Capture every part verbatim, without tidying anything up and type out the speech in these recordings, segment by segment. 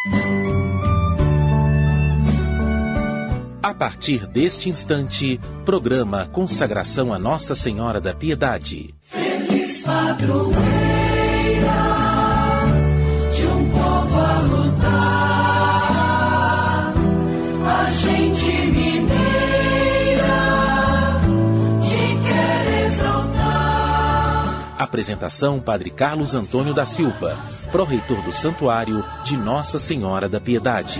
A partir deste instante, programa Consagração a Nossa Senhora da Piedade. Feliz padroeira de um povo a lutar, a gente mineira te quer exaltar. Apresentação: Padre Carlos Antônio da Silva, pró-reitor do Santuário de Nossa Senhora da Piedade.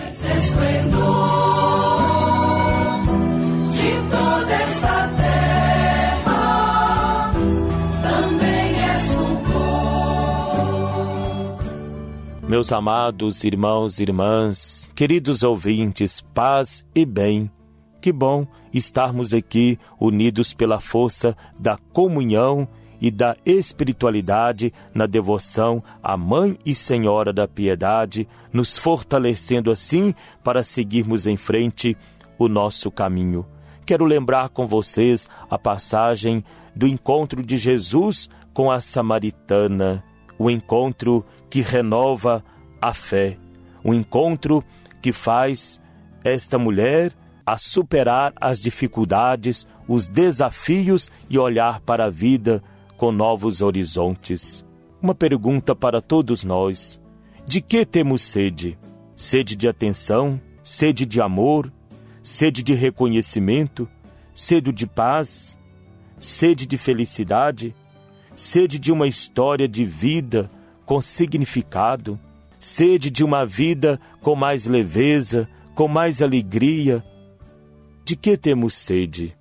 Meus amados irmãos e irmãs, queridos ouvintes, paz e bem. Que bom estarmos aqui unidos pela força da comunhão e da espiritualidade na devoção à Mãe e Senhora da Piedade, nos fortalecendo assim para seguirmos em frente o nosso caminho. Quero lembrar com vocês a passagem do encontro de Jesus com a samaritana, o encontro que renova a fé, um encontro que faz esta mulher a superar as dificuldades, os desafios e olhar para a vida com novos horizontes. Uma pergunta para todos nós: de que temos sede? Sede de atenção? Sede de amor? Sede de reconhecimento? Sede de paz? Sede de felicidade? Sede de uma história de vida com significado, sede de uma vida com mais leveza, com mais alegria. De que temos sede?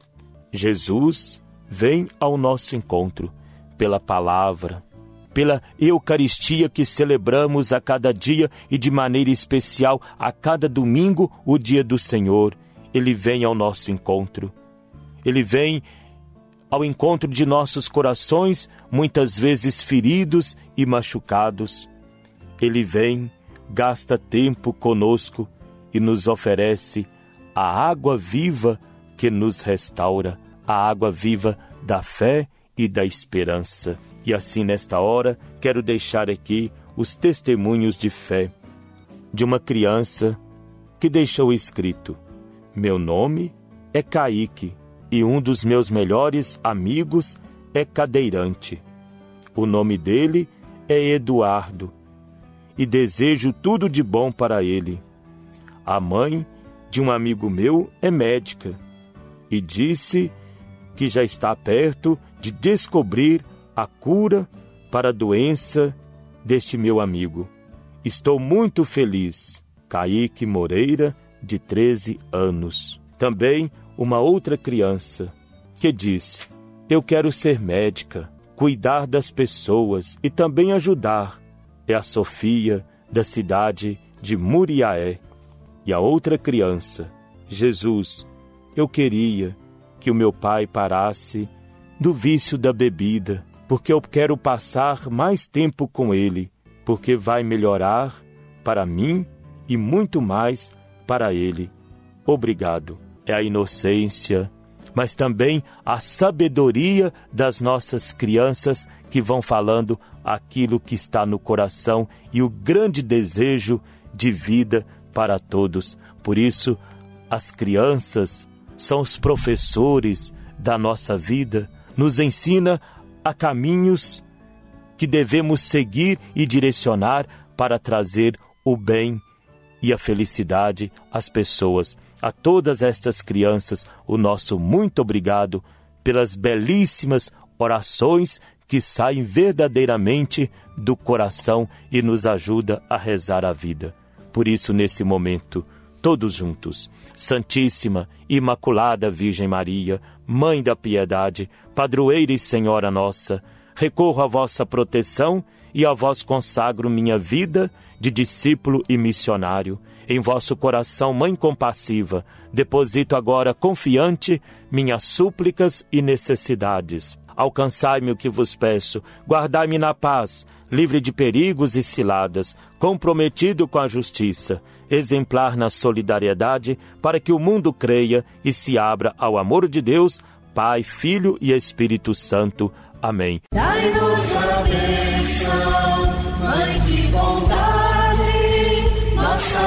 Jesus vem ao nosso encontro pela palavra, pela Eucaristia que celebramos a cada dia e de maneira especial a cada domingo, o dia do Senhor. Ele vem ao nosso encontro. Ele vem ao encontro de nossos corações, muitas vezes feridos e machucados. Ele vem, gasta tempo conosco e nos oferece a água viva que nos restaura, a água viva da fé e da esperança. E assim, nesta hora, quero deixar aqui os testemunhos de fé de uma criança que deixou escrito: meu nome é Kaique, e um dos meus melhores amigos é cadeirante. O nome dele é Eduardo, e desejo tudo de bom para ele. A mãe de um amigo meu é médica, e disse que já está perto de descobrir a cura para a doença deste meu amigo. Estou muito feliz. Kaique Moreira, de treze anos. Também uma outra criança que disse: eu quero ser médica, cuidar das pessoas e também ajudar. É a Sofia, da cidade de Muriaé. E a outra criança: Jesus, eu queria que o meu pai parasse do vício da bebida, porque eu quero passar mais tempo com ele, porque vai melhorar para mim e muito mais para ele. Obrigado. É a inocência, mas também a sabedoria das nossas crianças que vão falando aquilo que está no coração e o grande desejo de vida para todos. Por isso, as crianças são os professores da nossa vida, nos ensina a caminhos que devemos seguir e direcionar para trazer o bem e a felicidade às pessoas. A todas estas crianças, o nosso muito obrigado pelas belíssimas orações que saem verdadeiramente do coração e nos ajuda a rezar a vida. Por isso, nesse momento, todos juntos, Santíssima, Imaculada Virgem Maria, Mãe da Piedade, Padroeira e Senhora nossa, recorro à vossa proteção e a vós consagro minha vida de discípulo e missionário. Em vosso coração, Mãe compassiva, deposito agora confiante minhas súplicas e necessidades. Alcançai-me o que vos peço, guardai-me na paz, livre de perigos e ciladas, comprometido com a justiça, exemplar na solidariedade, para que o mundo creia e se abra ao amor de Deus, Pai, Filho e Espírito Santo. Amém. Dai-nos a bênção, Mãe de bondade, nossa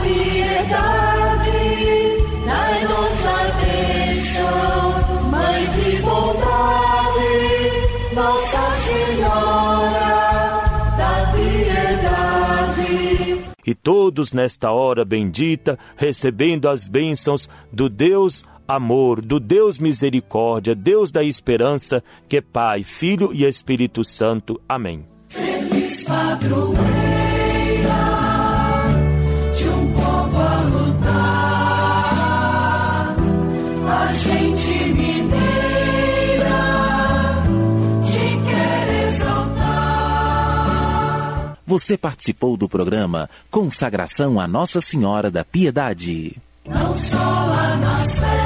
piedade, dai-nos a bênção, Mãe de bondade, Nossa Senhora da piedade. E todos nesta hora bendita, recebendo as bênçãos do Deus amor, do Deus misericórdia, Deus da esperança, que é Pai, Filho e Espírito Santo. Amém. Feliz padroeira de um povo a lutar, a gente mineira te quer exaltar. Você participou do programa Consagração a Nossa Senhora da Piedade. Não só lá nas